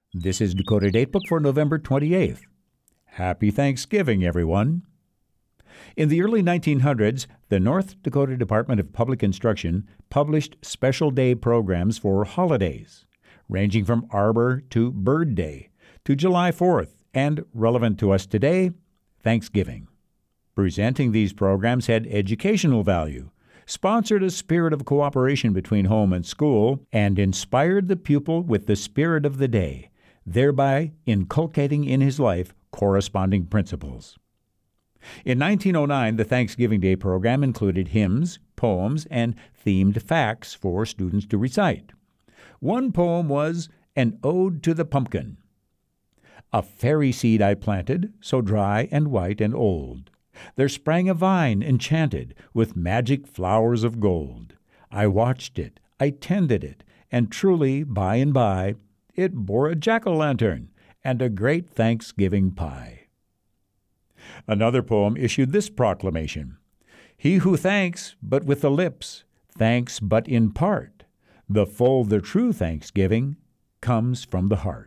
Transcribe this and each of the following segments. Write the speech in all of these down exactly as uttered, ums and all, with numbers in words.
This is Dakota Datebook for November twenty-eighth. Happy Thanksgiving, everyone. In the early nineteen hundreds, the North Dakota Department of Public Instruction published special day programs for holidays, ranging from Arbor to Bird Day to July fourth, and relevant to us today, Thanksgiving. Presenting these programs had educational value, sponsored a spirit of cooperation between home and school, and inspired the pupil with the spirit of the day, thereby inculcating in his life corresponding principles. In nineteen oh nine, the Thanksgiving Day program included hymns, poems, and themed facts for students to recite. One poem was An Ode to the Pumpkin. A fairy seed I planted, so dry and white and old. There sprang a vine enchanted with magic flowers of gold. I watched it, I tended it, and truly, by and by, it bore a jack-o'-lantern and a great Thanksgiving pie. Another poem issued this proclamation: He who thanks but with the lips, thanks but in part. The full, the true Thanksgiving comes from the heart.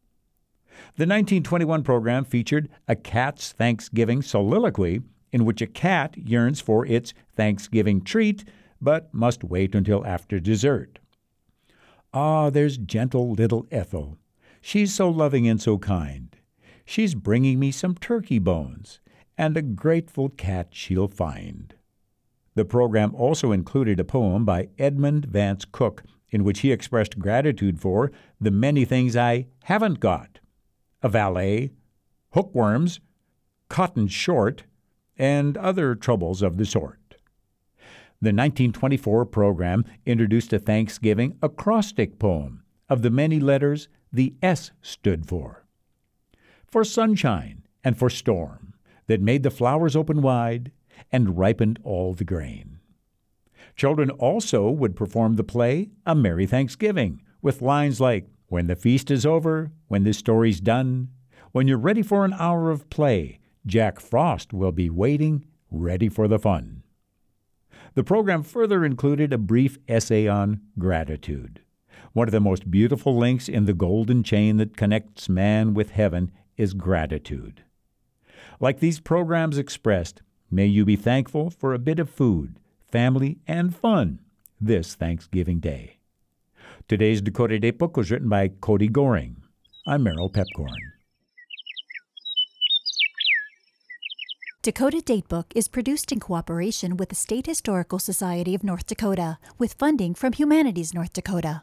The nineteen twenty-one program featured a cat's Thanksgiving soliloquy in which a cat yearns for its Thanksgiving treat but must wait until after dessert. Ah, there's gentle little Ethel. She's so loving and so kind. She's bringing me some turkey bones, and a grateful cat she'll find. The program also included a poem by Edmund Vance Cook in which he expressed gratitude for the many things I haven't got: a valet, hookworms, cotton short, and other troubles of the sort. The nineteen twenty-four program introduced a Thanksgiving acrostic poem of the many letters the S stood for. For sunshine and for storm that made the flowers open wide and ripened all the grain. Children also would perform the play A Merry Thanksgiving with lines like, When the feast is over, when this story's done, when you're ready for an hour of play, Jack Frost will be waiting, ready for the fun. The program further included a brief essay on gratitude. One of the most beautiful links in the golden chain that connects man with heaven is gratitude. Like these programs expressed, may you be thankful for a bit of food, family, and fun this Thanksgiving Day. Today's Dakota Datebook was written by Cody Goring. I'm Merrill Pepcorn. Dakota Datebook is produced in cooperation with the State Historical Society of North Dakota, with funding from Humanities North Dakota.